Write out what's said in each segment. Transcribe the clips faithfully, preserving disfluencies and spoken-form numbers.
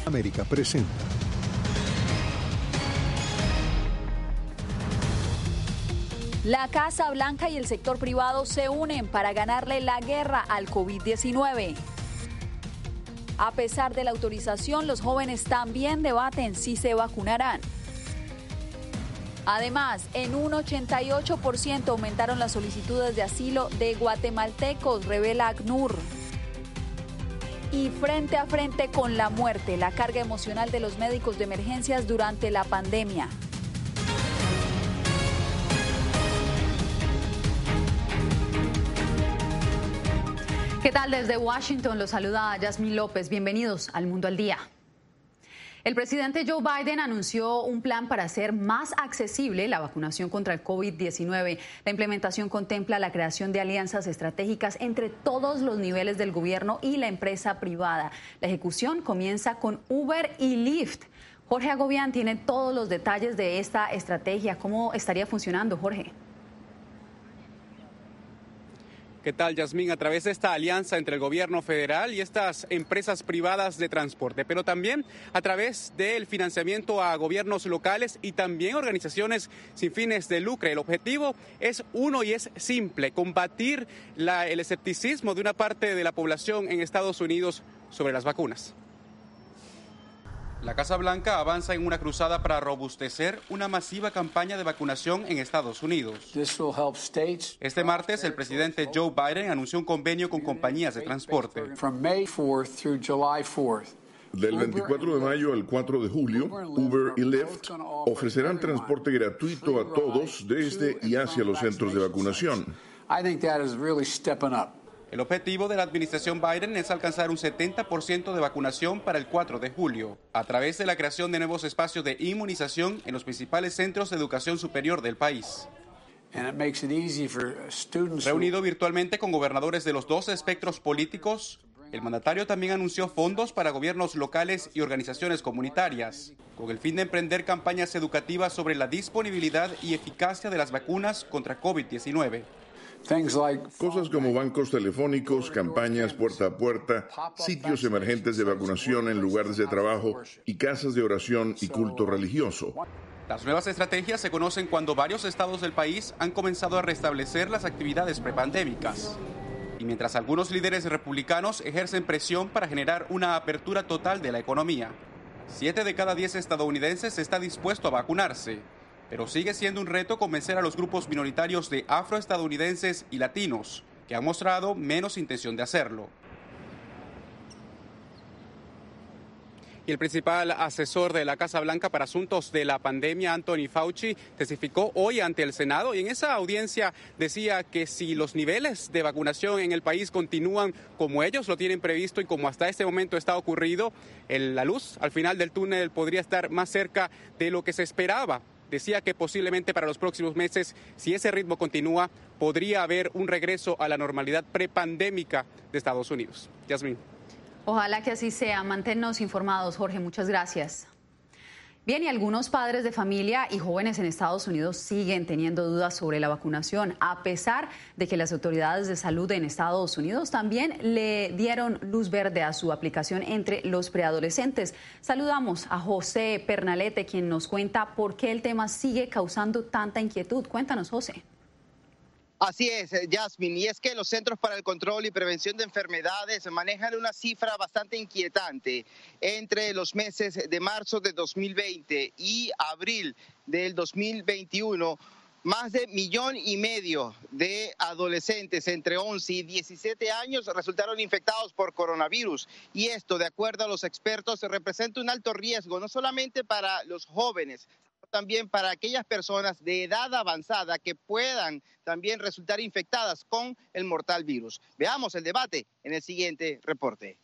América presenta. La Casa Blanca y el sector privado se unen para ganarle la guerra al COVID diecinueve. A pesar de la autorización, los jóvenes también debaten si se vacunarán. Además, en un ochenta y ocho por ciento aumentaron las solicitudes de asilo de guatemaltecos, revela ACNUR. Y frente a frente con la muerte, la carga emocional de los médicos de emergencias durante la pandemia. ¿Qué tal? Desde Washington los saluda Yasmín López. Bienvenidos al Mundo al Día. El presidente Joe Biden anunció un plan para hacer más accesible la vacunación contra el COVID diecinueve. La implementación contempla la creación de alianzas estratégicas entre todos los niveles del gobierno y la empresa privada. La ejecución comienza con Uber y Lyft. Jorge Agobián tiene todos los detalles de esta estrategia. ¿Cómo estaría funcionando, Jorge? ¿Qué tal, Yasmín? A través de esta alianza entre el gobierno federal y estas empresas privadas de transporte, pero también a través del financiamiento a gobiernos locales y también organizaciones sin fines de lucro. El objetivo es uno y es simple: combatir la, el escepticismo de una parte de la población en Estados Unidos sobre las vacunas. La Casa Blanca avanza en una cruzada para robustecer una masiva campaña de vacunación en Estados Unidos. Este martes, el presidente Joe Biden anunció un convenio con compañías de transporte. Del veinticuatro de mayo al cuatro de julio, Uber y Lyft ofrecerán transporte gratuito a todos desde y hacia los centros de vacunación. El objetivo de la administración Biden es alcanzar un setenta por ciento de vacunación para el cuatro de julio, a través de la creación de nuevos espacios de inmunización en los principales centros de educación superior del país. Reunido virtualmente con gobernadores de los dos espectros políticos, el mandatario también anunció fondos para gobiernos locales y organizaciones comunitarias, con el fin de emprender campañas educativas sobre la disponibilidad y eficacia de las vacunas contra COVID diecinueve. Cosas como bancos telefónicos, campañas puerta a puerta, sitios emergentes de vacunación en lugares de trabajo y casas de oración y culto religioso. Las nuevas estrategias se conocen cuando varios estados del país han comenzado a restablecer las actividades prepandémicas. Y mientras algunos líderes republicanos ejercen presión para generar una apertura total de la economía, siete de cada diez estadounidenses está dispuesto a vacunarse. Pero sigue siendo un reto convencer a los grupos minoritarios de afroestadounidenses y latinos, que han mostrado menos intención de hacerlo. Y el principal asesor de la Casa Blanca para asuntos de la pandemia, Anthony Fauci, testificó hoy ante el Senado y en esa audiencia decía que si los niveles de vacunación en el país continúan como ellos lo tienen previsto y como hasta este momento está ocurrido, el, la luz al final del túnel podría estar más cerca de lo que se esperaba. Decía que posiblemente para los próximos meses, si ese ritmo continúa, podría haber un regreso a la normalidad prepandémica de Estados Unidos. Yasmín. Ojalá que así sea. Manténnos informados, Jorge. Muchas gracias. Bien, y algunos padres de familia y jóvenes en Estados Unidos siguen teniendo dudas sobre la vacunación, a pesar de que las autoridades de salud en Estados Unidos también le dieron luz verde a su aplicación entre los preadolescentes. Saludamos a José Pernalete, quien nos cuenta por qué el tema sigue causando tanta inquietud. Cuéntanos, José. Así es, Yasmín, y es que los Centros para el Control y Prevención de Enfermedades manejan una cifra bastante inquietante. Entre los meses de marzo de dos mil veinte y abril del dos mil veintiuno, más de millón y medio de adolescentes entre once y diecisiete años resultaron infectados por coronavirus. Y esto, de acuerdo a los expertos, representa un alto riesgo, no solamente para los jóvenes, también para aquellas personas de edad avanzada que puedan también resultar infectadas con el mortal virus. Veamos el debate en el siguiente reporte.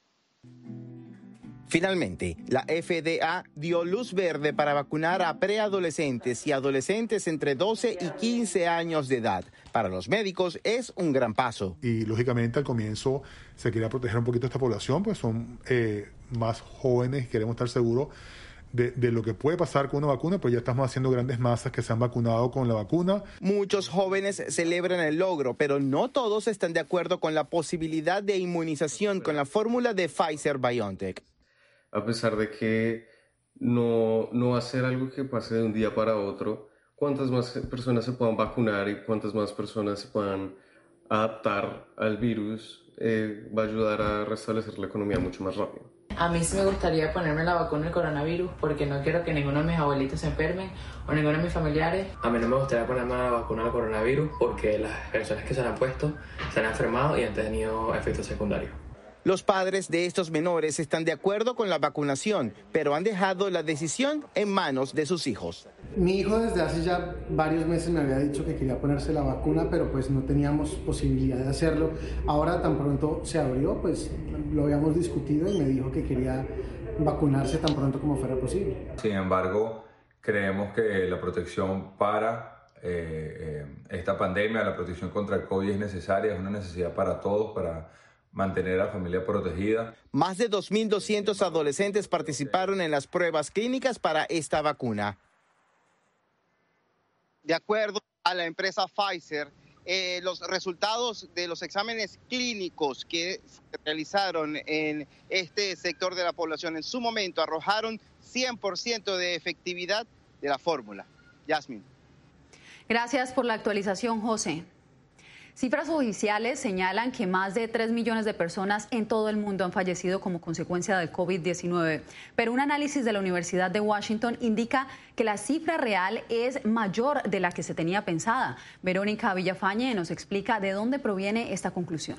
Finalmente, la F D A dio luz verde para vacunar a preadolescentes y adolescentes entre doce y quince años de edad. Para los médicos es un gran paso. Y lógicamente al comienzo se quería proteger un poquito a esta población, pues son eh, más jóvenes y queremos estar seguros De, de lo que puede pasar con una vacuna, pues ya estamos haciendo grandes masas que se han vacunado con la vacuna. Muchos jóvenes celebran el logro, pero no todos están de acuerdo con la posibilidad de inmunización con la fórmula de Pfizer-BioNTech. a pesar de que no, no va a ser algo que pase de un día para otro. Cuantas más personas se puedan vacunar y cuantas más personas se puedan adaptar al virus, eh, va a ayudar a restablecer la economía mucho más rápido. A mí sí me gustaría ponerme la vacuna del coronavirus porque no quiero que ninguno de mis abuelitos se enfermen o ninguno de mis familiares. A mí no me gustaría ponerme la vacuna del coronavirus porque las personas que se la han puesto se han enfermado y han tenido efectos secundarios. Los padres de estos menores están de acuerdo con la vacunación, pero han dejado la decisión en manos de sus hijos. Mi hijo desde hace ya varios meses me había dicho que quería ponerse la vacuna, pero pues no teníamos posibilidad de hacerlo. Ahora tan pronto se abrió, pues lo habíamos discutido y me dijo que quería vacunarse tan pronto como fuera posible. Sin embargo, creemos que la protección para eh, eh, esta pandemia, la protección contra el COVID es necesaria, es una necesidad para todos, para mantener a la familia protegida. Más de dos mil doscientos adolescentes participaron en las pruebas clínicas para esta vacuna. De acuerdo a la empresa Pfizer, eh, los resultados de los exámenes clínicos que se realizaron en este sector de la población en su momento arrojaron cien por ciento de efectividad de la fórmula. Yasmin. Gracias por la actualización, José. Cifras oficiales señalan que más de tres millones de personas en todo el mundo han fallecido como consecuencia del COVID diecinueve, pero un análisis de la Universidad de Washington indica que la cifra real es mayor de la que se tenía pensada. Verónica Villafañe nos explica de dónde proviene esta conclusión.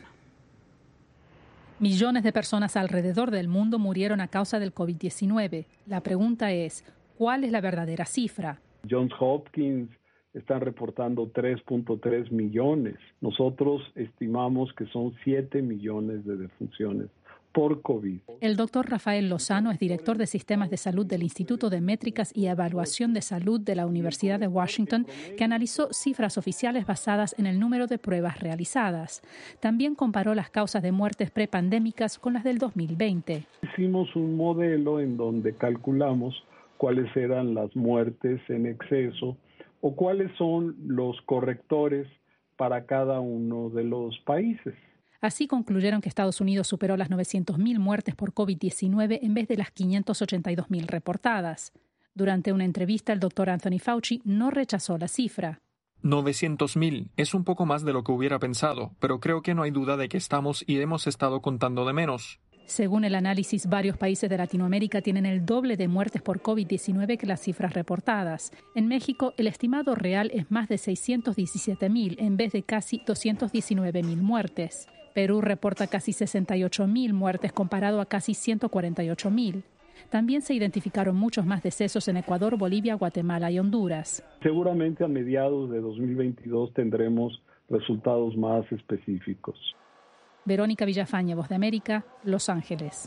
Millones de personas alrededor del mundo murieron a causa del COVID diecinueve. La pregunta es, ¿cuál es la verdadera cifra? Johns Hopkins están reportando tres punto tres millones. Nosotros estimamos que son siete millones de defunciones por COVID. El doctor Rafael Lozano es director de Sistemas de Salud del Instituto de Métricas y Evaluación de Salud de la Universidad de Washington, que analizó cifras oficiales basadas en el número de pruebas realizadas. También comparó las causas de muertes prepandémicas con las del dos mil veinte. Hicimos un modelo en donde calculamos cuáles eran las muertes en exceso o cuáles son los correctores para cada uno de los países. Así concluyeron que Estados Unidos superó las novecientas mil muertes por COVID diecinueve en vez de las quinientas ochenta y dos mil reportadas. Durante una entrevista, el doctor Anthony Fauci no rechazó la cifra. novecientos mil es un poco más de lo que hubiera pensado, pero creo que no hay duda de que estamos y hemos estado contando de menos. Según el análisis, varios países de Latinoamérica tienen el doble de muertes por COVID diecinueve que las cifras reportadas. En México, el estimado real es más de seiscientos diecisiete mil en vez de casi doscientos diecinueve mil muertes. Perú reporta casi sesenta y ocho mil muertes comparado a casi ciento cuarenta y ocho mil. También se identificaron muchos más decesos en Ecuador, Bolivia, Guatemala y Honduras. Seguramente a mediados de dos mil veintidós tendremos resultados más específicos. Verónica Villafañe, Voz de América, Los Ángeles.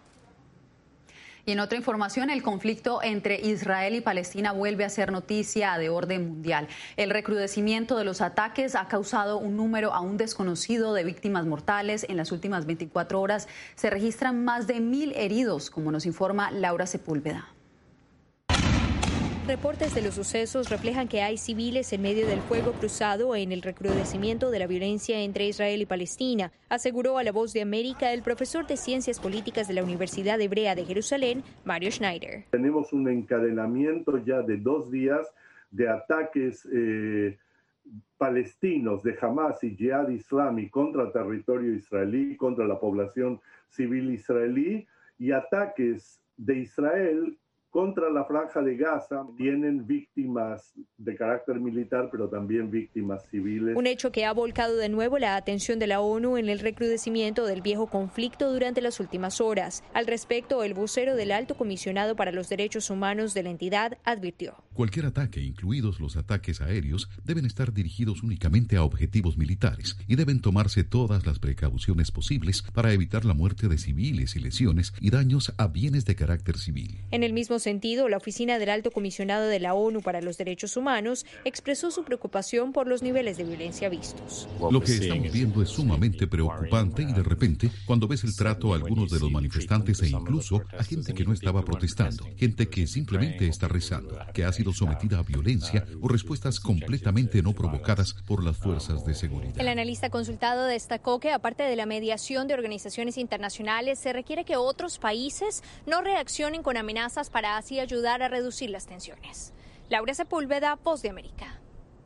Y en otra información, el conflicto entre Israel y Palestina vuelve a ser noticia de orden mundial. El recrudecimiento de los ataques ha causado un número aún desconocido de víctimas mortales. En las últimas veinticuatro horas se registran más de mil heridos, como nos informa Laura Sepúlveda. Reportes de los sucesos reflejan que hay civiles en medio del fuego cruzado en el recrudecimiento de la violencia entre Israel y Palestina, aseguró a La Voz de América el profesor de Ciencias Políticas de la Universidad Hebrea de Jerusalén, Mario Schneider. Tenemos un encadenamiento ya de dos días de ataques eh, palestinos de Hamas y Jihad Islami contra territorio israelí, contra la población civil israelí, y ataques de Israel contra la Franja de Gaza. Tienen víctimas de carácter militar, pero también víctimas civiles. Un hecho que ha volcado de nuevo la atención de la ONU en el recrudecimiento del viejo conflicto durante las últimas horas. Al respecto, el vocero del Alto Comisionado para los Derechos Humanos de la entidad advirtió: cualquier ataque, incluidos los ataques aéreos, deben estar dirigidos únicamente a objetivos militares y deben tomarse todas las precauciones posibles para evitar la muerte de civiles y lesiones y daños a bienes de carácter civil. En el mismo sentido, la Oficina del Alto Comisionado de la ONU para los Derechos Humanos expresó su preocupación por los niveles de violencia vistos. Lo que estamos viendo es sumamente preocupante y de repente, cuando ves el trato a algunos de los manifestantes e incluso a gente que no estaba protestando, gente que simplemente está rezando, que ha sido sido sometida a violencia o respuestas completamente no provocadas por las fuerzas de seguridad. El analista consultado destacó que, aparte de la mediación de organizaciones internacionales, se requiere que otros países no reaccionen con amenazas para así ayudar a reducir las tensiones. Laura Sepúlveda, Voz de América.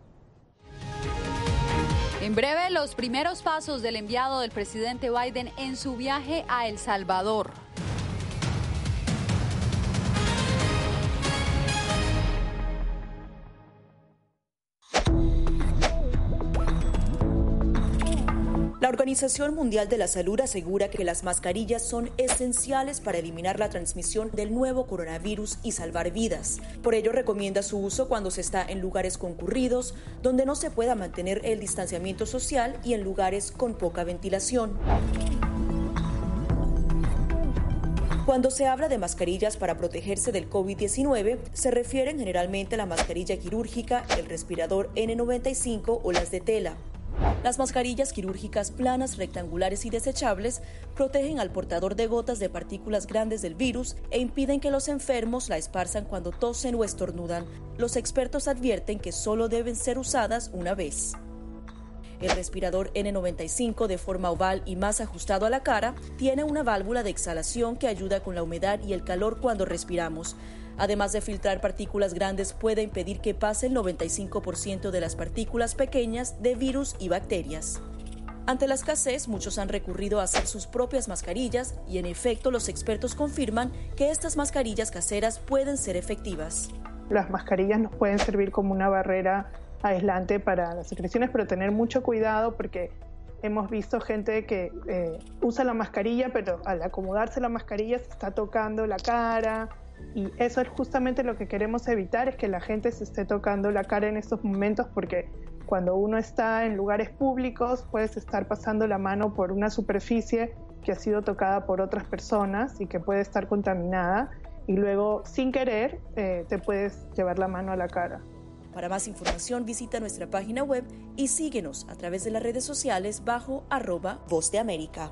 En breve, los primeros pasos del enviado del presidente Biden en su viaje a El Salvador. La Organización Mundial de la Salud asegura que las mascarillas son esenciales para eliminar la transmisión del nuevo coronavirus y salvar vidas. Por ello, recomienda su uso cuando se está en lugares concurridos, donde no se pueda mantener el distanciamiento social y en lugares con poca ventilación. Cuando se habla de mascarillas para protegerse del COVID diecinueve, se refieren generalmente a la mascarilla quirúrgica, el respirador ene noventa y cinco o las de tela. Las mascarillas quirúrgicas planas, rectangulares y desechables protegen al portador de gotas de partículas grandes del virus e impiden que los enfermos la esparzan cuando tosen o estornudan. Los expertos advierten que solo deben ser usadas una vez. El respirador ene noventa y cinco, de forma oval y más ajustado a la cara, tiene una válvula de exhalación que ayuda con la humedad y el calor cuando respiramos. Además de filtrar partículas grandes, puede impedir que pase el noventa y cinco por ciento de las partículas pequeñas de virus y bacterias. Ante la escasez, muchos han recurrido a hacer sus propias mascarillas y, en efecto, los expertos confirman que estas mascarillas caseras pueden ser efectivas. Las mascarillas nos pueden servir como una barrera aislante para las secreciones, pero tener mucho cuidado porque hemos visto gente que eh, usa la mascarilla, pero al acomodarse la mascarilla se está tocando la cara. Y eso es justamente lo que queremos evitar, es que la gente se esté tocando la cara en estos momentos, porque cuando uno está en lugares públicos puedes estar pasando la mano por una superficie que ha sido tocada por otras personas y que puede estar contaminada y luego sin querer eh, te puedes llevar la mano a la cara. Para más información visita nuestra página web y síguenos a través de las redes sociales bajo arroba Voz de América.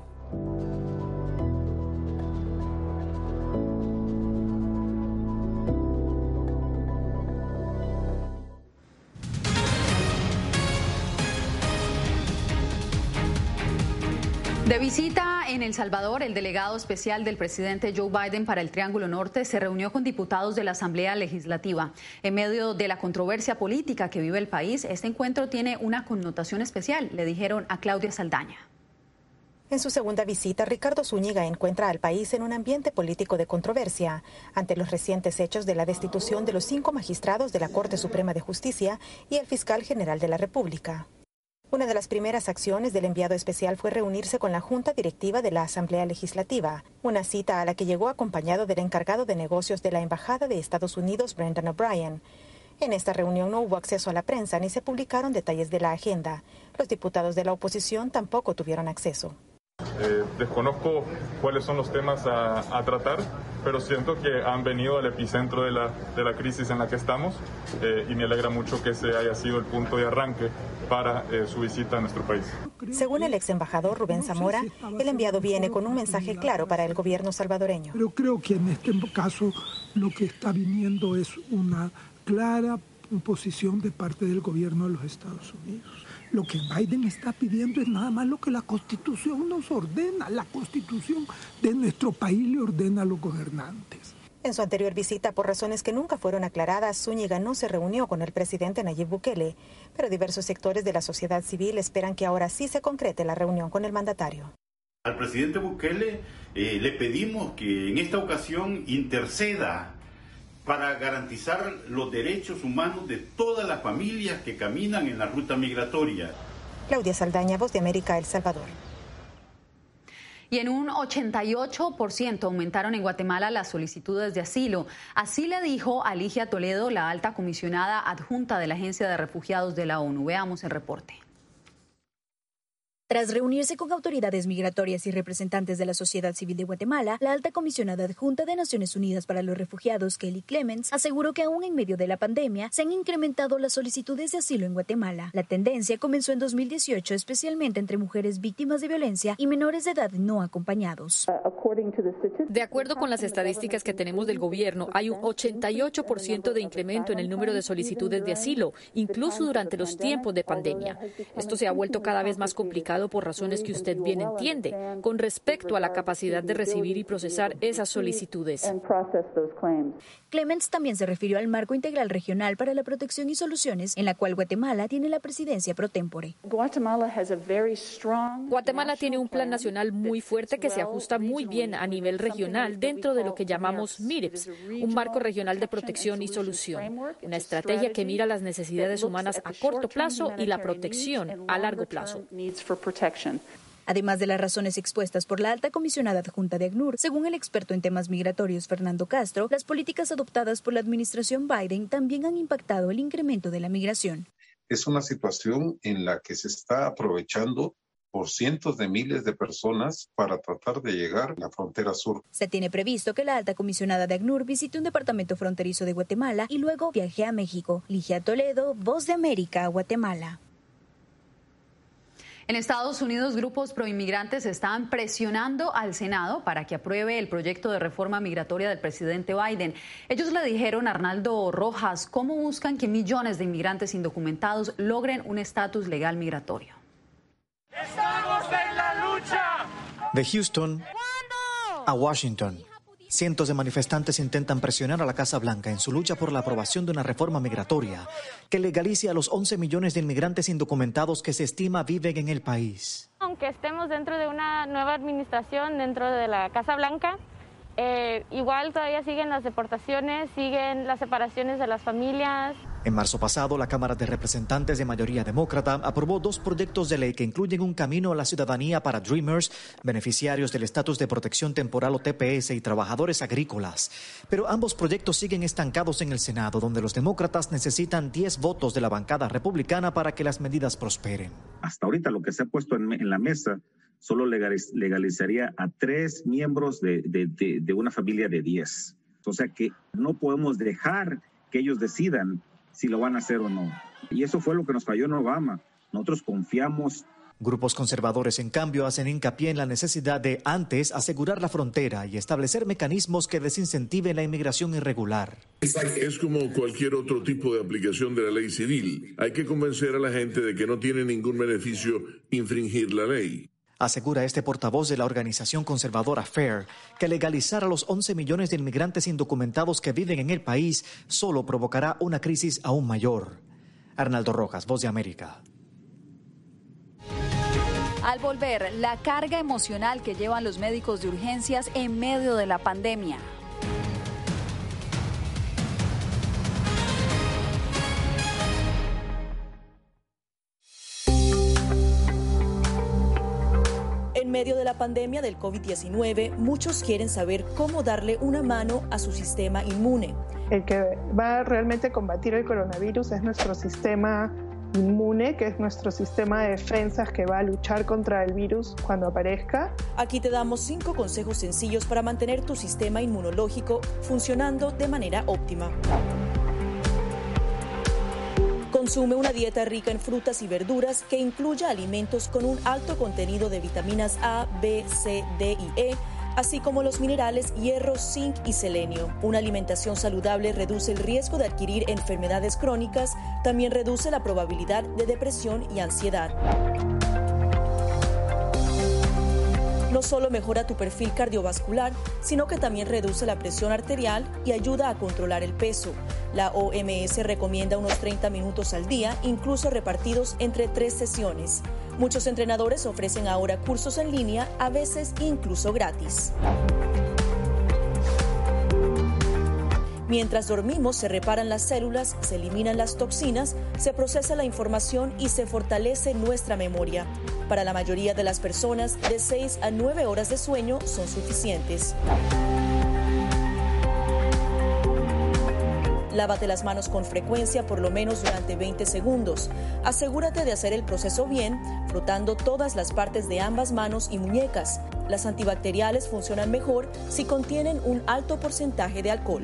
De visita en El Salvador, el delegado especial del presidente Joe Biden para el Triángulo Norte se reunió con diputados de la Asamblea Legislativa. En medio de la controversia política que vive el país, este encuentro tiene una connotación especial, le dijeron a Claudia Saldaña. En su segunda visita, Ricardo Zúñiga encuentra al país en un ambiente político de controversia ante los recientes hechos de la destitución de los cinco magistrados de la Corte Suprema de Justicia y el fiscal general de la República. Una de las primeras acciones del enviado especial fue reunirse con la Junta Directiva de la Asamblea Legislativa, una cita a la que llegó acompañado del encargado de negocios de la Embajada de Estados Unidos, Brendan O'Brien. En esta reunión no hubo acceso a la prensa ni se publicaron detalles de la agenda. Los diputados de la oposición tampoco tuvieron acceso. Eh, desconozco cuáles son los temas a, a tratar, pero siento que han venido al epicentro de la, de la crisis en la que estamos eh, y me alegra mucho que ese haya sido el punto de arranque para eh, su visita a nuestro país. Según el ex embajador Rubén Zamora, el enviado viene con un mensaje claro para el gobierno salvadoreño. Pero creo que en este caso lo que está viniendo es una clara posición de parte del gobierno de los Estados Unidos. Lo que Biden está pidiendo es nada más lo que la Constitución nos ordena. La Constitución de nuestro país le ordena a los gobernantes. En su anterior visita, por razones que nunca fueron aclaradas, Zúñiga no se reunió con el presidente Nayib Bukele, pero diversos sectores de la sociedad civil esperan que ahora sí se concrete la reunión con el mandatario. Al presidente Bukele eh, le pedimos que en esta ocasión interceda para garantizar los derechos humanos de todas las familias que caminan en la ruta migratoria. Claudia Saldaña, Voz de América, El Salvador. Y en un ochenta y ocho por ciento aumentaron en Guatemala las solicitudes de asilo. Así le dijo Alicia Toledo, la alta comisionada adjunta de la Agencia de Refugiados de la ONU. Veamos el reporte. Tras reunirse con autoridades migratorias y representantes de la sociedad civil de Guatemala, la alta comisionada adjunta de Naciones Unidas para los Refugiados, Kelly Clements, aseguró que aún en medio de la pandemia se han incrementado las solicitudes de asilo en Guatemala. La tendencia comenzó en dos mil dieciocho, especialmente entre mujeres víctimas de violencia y menores de edad no acompañados. De acuerdo con las estadísticas que tenemos del gobierno, hay un ochenta y ocho por ciento de incremento en el número de solicitudes de asilo, incluso durante los tiempos de pandemia. Esto se ha vuelto cada vez más complicado por razones que usted bien entiende, con respecto a la capacidad de recibir y procesar esas solicitudes. Clements también se refirió al Marco Integral Regional para la Protección y Soluciones, en la cual Guatemala tiene la presidencia pro tempore. Guatemala tiene un plan nacional muy fuerte que se ajusta muy bien a nivel regional dentro de lo que llamamos M I R I P S, un marco regional de protección y solución, una estrategia que mira las necesidades humanas a corto plazo y la protección a largo plazo. Además de las razones expuestas por la alta comisionada adjunta de ACNUR, según el experto en temas migratorios Fernando Castro, las políticas adoptadas por la administración Biden también han impactado el incremento de la migración. Es una situación en la que se está aprovechando por cientos de miles de personas para tratar de llegar a la frontera sur. Se tiene previsto que la alta comisionada de ACNUR visite un departamento fronterizo de Guatemala y luego viaje a México. Ligia Toledo, Voz de América, Guatemala. En Estados Unidos, grupos proinmigrantes están presionando al Senado para que apruebe el proyecto de reforma migratoria del presidente Biden. Ellos le dijeron a Arnaldo Rojas cómo buscan que millones de inmigrantes indocumentados logren un estatus legal migratorio. ¡Estamos en la lucha! De Houston a Washington, cientos de manifestantes intentan presionar a la Casa Blanca en su lucha por la aprobación de una reforma migratoria que legalice a los once millones de inmigrantes indocumentados que se estima viven en el país. Aunque estemos dentro de una nueva administración, dentro de la Casa Blanca, eh, igual todavía siguen las deportaciones, siguen las separaciones de las familias. En marzo pasado, la Cámara de Representantes de mayoría demócrata aprobó dos proyectos de ley que incluyen un camino a la ciudadanía para Dreamers, beneficiarios del estatus de protección temporal o T P S y trabajadores agrícolas. Pero ambos proyectos siguen estancados en el Senado, donde los demócratas necesitan diez votos de la bancada republicana para que las medidas prosperen. Hasta ahorita lo que se ha puesto en, en la mesa solo legaliz, legalizaría a tres miembros de, de, de, de una familia de diez. O sea que no podemos dejar que ellos decidan si lo van a hacer o no. Y eso fue lo que nos falló en Obama. Nosotros confiamos. Grupos conservadores, en cambio, hacen hincapié en la necesidad de, antes, asegurar la frontera y establecer mecanismos que desincentiven la inmigración irregular. Es como cualquier otro tipo de aplicación de la ley civil. Hay que convencer a la gente de que no tiene ningún beneficio infringir la ley. Asegura este portavoz de la organización conservadora FAIR que legalizar a los once millones de inmigrantes indocumentados que viven en el país solo provocará una crisis aún mayor. Arnaldo Rojas, Voz de América. Al volver, la carga emocional que llevan los médicos de urgencias en medio de la pandemia. En medio de la pandemia del COVID diecinueve, muchos quieren saber cómo darle una mano a su sistema inmune. El que va a realmente combatir el coronavirus es nuestro sistema inmune, que es nuestro sistema de defensas que va a luchar contra el virus cuando aparezca. Aquí te damos cinco consejos sencillos para mantener tu sistema inmunológico funcionando de manera óptima. Consume una dieta rica en frutas y verduras que incluya alimentos con un alto contenido de vitaminas A, B, C, D y E, así como los minerales hierro, zinc y selenio. Una alimentación saludable reduce el riesgo de adquirir enfermedades crónicas, también reduce la probabilidad de depresión y ansiedad. No solo mejora tu perfil cardiovascular, sino que también reduce la presión arterial y ayuda a controlar el peso. La O M S recomienda unos treinta minutos al día, incluso repartidos entre tres sesiones. Muchos entrenadores ofrecen ahora cursos en línea, a veces incluso gratis. Mientras dormimos, se reparan las células, se eliminan las toxinas, se procesa la información y se fortalece nuestra memoria. Para la mayoría de las personas, de seis a nueve horas de sueño son suficientes. Lávate las manos con frecuencia, por lo menos durante veinte segundos. Asegúrate de hacer el proceso bien, frotando todas las partes de ambas manos y muñecas. Las antibacteriales funcionan mejor si contienen un alto porcentaje de alcohol.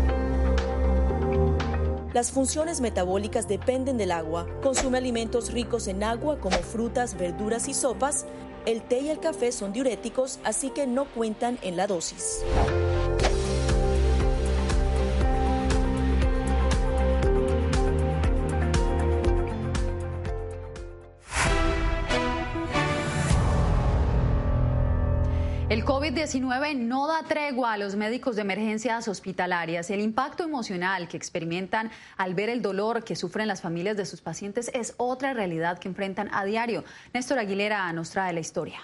Las funciones metabólicas dependen del agua. Consume alimentos ricos en agua como frutas, verduras y sopas. El té y el café son diuréticos, así que no cuentan en la dosis. El COVID diecinueve no da tregua a los médicos de emergencias hospitalarias. El impacto emocional que experimentan al ver el dolor que sufren las familias de sus pacientes es otra realidad que enfrentan a diario. Néstor Aguilera nos trae la historia.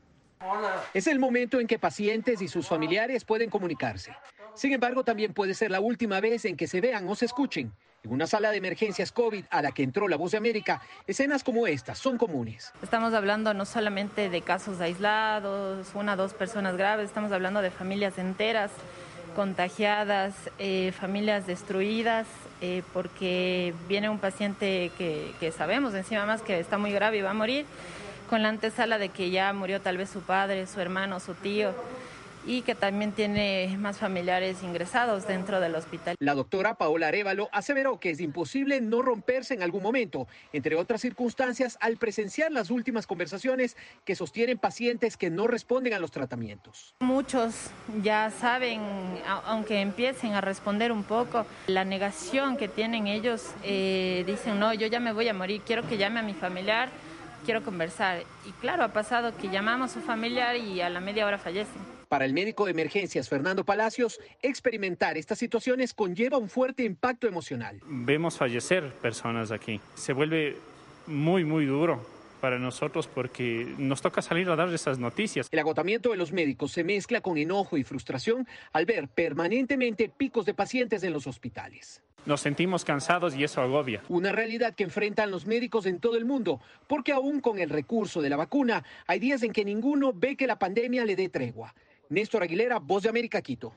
Es el momento en que pacientes y sus familiares pueden comunicarse. Sin embargo, también puede ser la última vez en que se vean o se escuchen. En una sala de emergencias COVID a la que entró La Voz de América, escenas como estas son comunes. Estamos hablando no solamente de casos aislados, una o dos personas graves, estamos hablando de familias enteras contagiadas, eh, familias destruidas, eh, porque viene un paciente que, que sabemos encima más que está muy grave y va a morir, con la antesala de que ya murió tal vez su padre, su hermano, su tío, y que también tiene más familiares ingresados dentro del hospital. La doctora Paola Arévalo aseveró que es imposible no romperse en algún momento, entre otras circunstancias, al presenciar las últimas conversaciones que sostienen pacientes que no responden a los tratamientos. Muchos ya saben, aunque empiecen a responder un poco, la negación que tienen ellos, eh, dicen, no, yo ya me voy a morir, quiero que llame a mi familiar, quiero conversar. Y claro, ha pasado que llamamos a su familiar y a la media hora fallecen. Para el médico de emergencias Fernando Palacios, experimentar estas situaciones conlleva un fuerte impacto emocional. Vemos fallecer personas aquí. Se vuelve muy, muy duro para nosotros porque nos toca salir a dar esas noticias. El agotamiento de los médicos se mezcla con enojo y frustración al ver permanentemente picos de pacientes en los hospitales. Nos sentimos cansados y eso agobia. Una realidad que enfrentan los médicos en todo el mundo, porque aún con el recurso de la vacuna, hay días en que ninguno ve que la pandemia le dé tregua. Néstor Aguilera, Voz de América, Quito.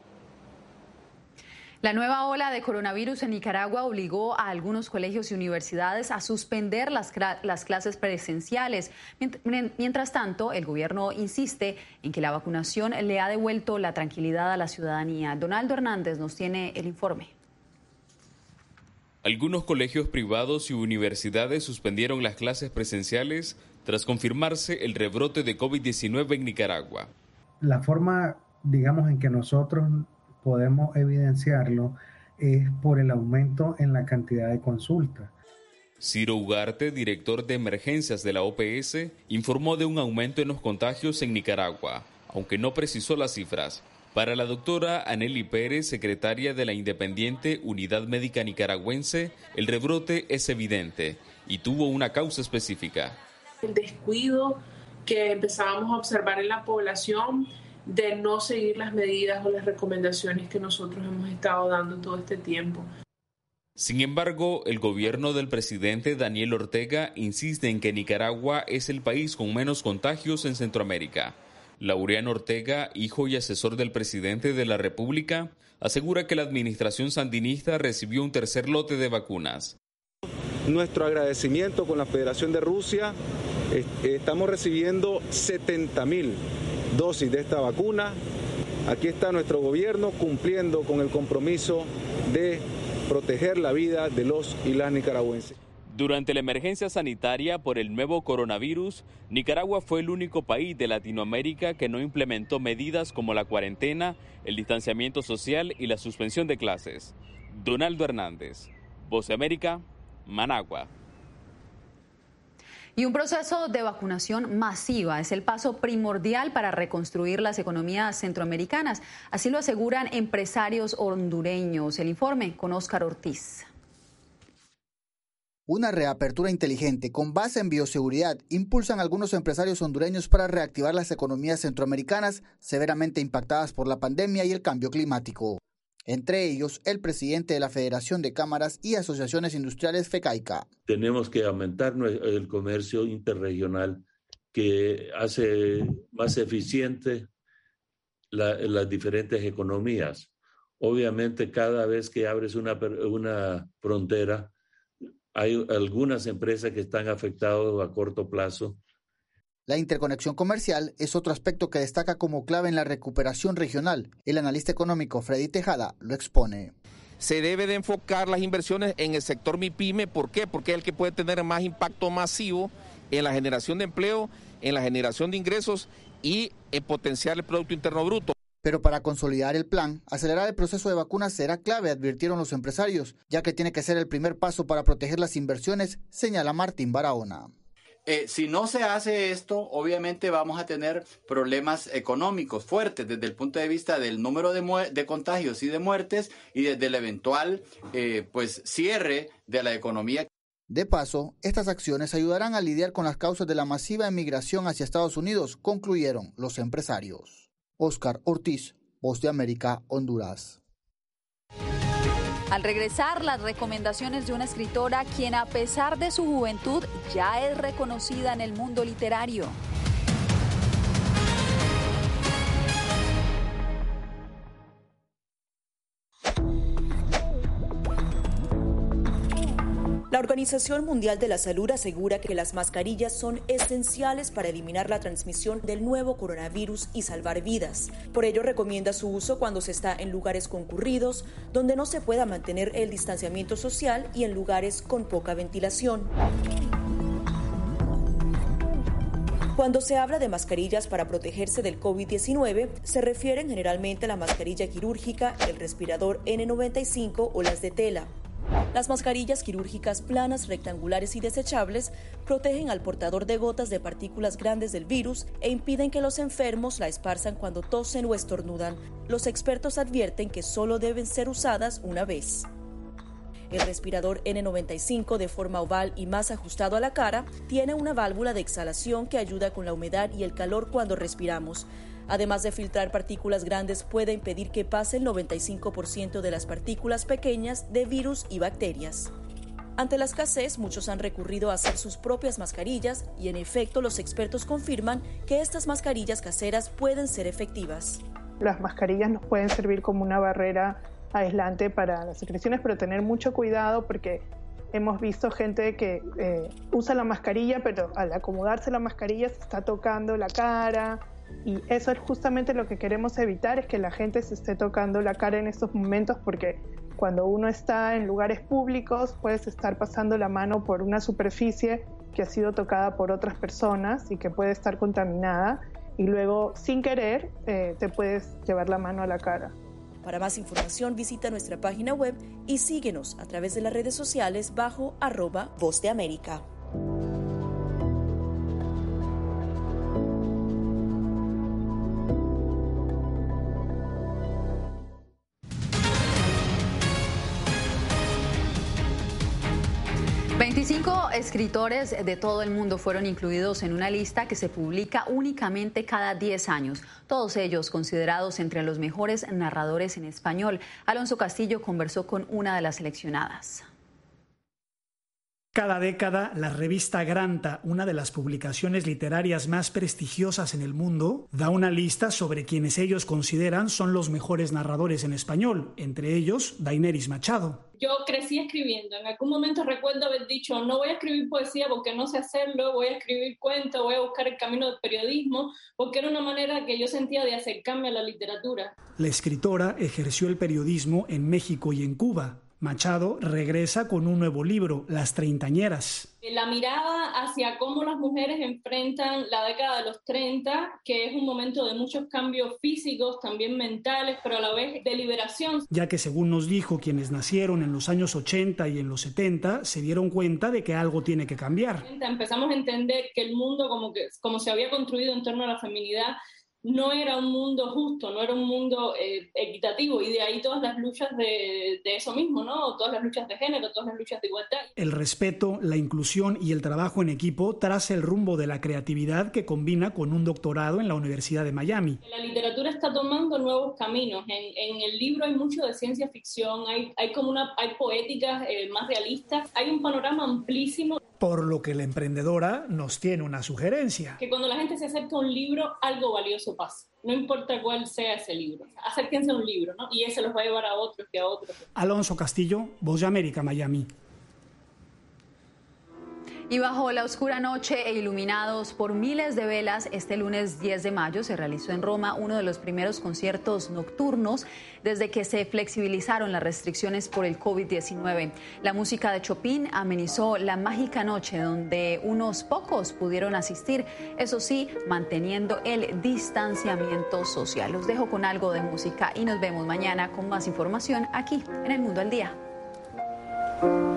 La nueva ola de coronavirus en Nicaragua obligó a algunos colegios y universidades a suspender las, las clases presenciales. Mientras tanto, el gobierno insiste en que la vacunación le ha devuelto la tranquilidad a la ciudadanía. Donaldo Hernández nos tiene el informe. Algunos colegios privados y universidades suspendieron las clases presenciales tras confirmarse el rebrote de COVID diecinueve en Nicaragua. La forma, digamos, en que nosotros podemos evidenciarlo es por el aumento en la cantidad de consultas. Ciro Ugarte, director de emergencias de la O P S, informó de un aumento en los contagios en Nicaragua, aunque no precisó las cifras. Para la doctora Anely Pérez, secretaria de la independiente Unidad Médica Nicaragüense, el rebrote es evidente y tuvo una causa específica. El descuido que empezábamos a observar en la población de no seguir las medidas o las recomendaciones que nosotros hemos estado dando todo este tiempo. Sin embargo, el gobierno del presidente Daniel Ortega insiste en que Nicaragua es el país con menos contagios en Centroamérica. Laureano Ortega, hijo y asesor del presidente de la República, asegura que la administración sandinista recibió un tercer lote de vacunas. Nuestro agradecimiento con la Federación de Rusia. Estamos recibiendo setenta mil dosis de esta vacuna. Aquí está nuestro gobierno cumpliendo con el compromiso de proteger la vida de los y las nicaragüenses. Durante la emergencia sanitaria por el nuevo coronavirus, Nicaragua fue el único país de Latinoamérica que no implementó medidas como la cuarentena, el distanciamiento social y la suspensión de clases. Donaldo Hernández, Voz de América, Managua. Y un proceso de vacunación masiva es el paso primordial para reconstruir las economías centroamericanas. Así lo aseguran empresarios hondureños. El informe con Óscar Ortiz. Una reapertura inteligente con base en bioseguridad impulsan algunos empresarios hondureños para reactivar las economías centroamericanas severamente impactadas por la pandemia y el cambio climático. Entre ellos, el presidente de la Federación de Cámaras y Asociaciones Industriales FECAICA. Tenemos que aumentar el comercio interregional que hace más eficiente la, las diferentes economías. Obviamente, cada vez que abres una, una frontera, hay algunas empresas que están afectadas a corto plazo. La interconexión comercial es otro aspecto que destaca como clave en la recuperación regional. El analista económico Freddy Tejada lo expone. Se debe de enfocar las inversiones en el sector MIPYME. ¿Por qué? Porque es el que puede tener más impacto masivo en la generación de empleo, en la generación de ingresos y en potenciar el Producto Interno Bruto. Pero para consolidar el plan, acelerar el proceso de vacunas será clave, advirtieron los empresarios, ya que tiene que ser el primer paso para proteger las inversiones, señala Martín Barahona. Eh, si no se hace esto, obviamente vamos a tener problemas económicos fuertes desde el punto de vista del número de, de contagios y de muertes y desde el eventual eh, pues, cierre de la economía. De paso, estas acciones ayudarán a lidiar con las causas de la masiva emigración hacia Estados Unidos, concluyeron los empresarios. Oscar Ortiz, Voz de América, Honduras. Al regresar, las recomendaciones de una escritora quien a pesar de su juventud ya es reconocida en el mundo literario. La Organización Mundial de la Salud asegura que las mascarillas son esenciales para eliminar la transmisión del nuevo coronavirus y salvar vidas. Por ello, recomienda su uso cuando se está en lugares concurridos, donde no se pueda mantener el distanciamiento social y en lugares con poca ventilación. Cuando se habla de mascarillas para protegerse del COVID diecinueve, se refieren generalmente a la mascarilla quirúrgica, el respirador ene noventa y cinco o las de tela. Las mascarillas quirúrgicas planas, rectangulares y desechables protegen al portador de gotas de partículas grandes del virus e impiden que los enfermos la esparzan cuando tosen o estornudan. Los expertos advierten que solo deben ser usadas una vez. El respirador ene noventa y cinco, de forma oval y más ajustado a la cara, tiene una válvula de exhalación que ayuda con la humedad y el calor cuando respiramos. Además de filtrar partículas grandes, puede impedir que pase el noventa y cinco por ciento de las partículas pequeñas de virus y bacterias. Ante la escasez, muchos han recurrido a hacer sus propias mascarillas y, en efecto, los expertos confirman que estas mascarillas caseras pueden ser efectivas. Las mascarillas nos pueden servir como una barrera aislante para las secreciones, pero tener mucho cuidado porque hemos visto gente que eh, usa la mascarilla, pero al acomodarse la mascarilla se está tocando la cara. Y eso es justamente lo que queremos evitar, es que la gente se esté tocando la cara en estos momentos, porque cuando uno está en lugares públicos puedes estar pasando la mano por una superficie que ha sido tocada por otras personas y que puede estar contaminada y luego sin querer eh, te puedes llevar la mano a la cara. Para más información visita nuestra página web y síguenos a través de las redes sociales bajo arroba Voz de América. veinticinco escritores de todo el mundo fueron incluidos en una lista que se publica únicamente cada diez años, todos ellos considerados entre los mejores narradores en español. Alonso Castillo conversó con una de las seleccionadas. Cada década, la revista Granta, una de las publicaciones literarias más prestigiosas en el mundo, da una lista sobre quienes ellos consideran son los mejores narradores en español, entre ellos Daenerys Machado. Yo crecí escribiendo. En algún momento recuerdo haber dicho, no voy a escribir poesía porque no sé hacerlo, voy a escribir cuentos, voy a buscar el camino del periodismo, porque era una manera que yo sentía de acercarme a la literatura. La escritora ejerció el periodismo en México y en Cuba. Machado regresa con un nuevo libro, Las Treintañeras. La mirada hacia cómo las mujeres enfrentan la década de los treinta, que es un momento de muchos cambios físicos, también mentales, pero a la vez de liberación. Ya que, según nos dijo, quienes nacieron en los años ochenta y en los setenta se dieron cuenta de que algo tiene que cambiar. Empezamos a entender que el mundo, como, que, como se había construido en torno a la feminidad, no era un mundo justo, no era un mundo eh, equitativo, y de ahí todas las luchas de, de eso mismo, ¿no? Todas las luchas de género, todas las luchas de igualdad. El respeto, la inclusión y el trabajo en equipo traza el rumbo de la creatividad que combina con un doctorado en la Universidad de Miami. La literatura está tomando nuevos caminos. En, en el libro hay mucho de ciencia ficción, hay, hay como una, hay poéticas eh, más realistas, hay un panorama amplísimo. Por lo que la emprendedora nos tiene una sugerencia. Que cuando la gente se acerca a un libro, algo valioso pasa. No importa cuál sea ese libro. Acérquense a un libro, ¿no? Y ese los va a llevar a otros y a otros. Alonso Castillo, Voz de América, Miami. Y bajo la oscura noche e iluminados por miles de velas, este lunes diez de mayo se realizó en Roma uno de los primeros conciertos nocturnos desde que se flexibilizaron las restricciones por el COVID diecinueve. La música de Chopin amenizó la mágica noche donde unos pocos pudieron asistir, eso sí, manteniendo el distanciamiento social. Los dejo con algo de música y nos vemos mañana con más información aquí en El Mundo al Día.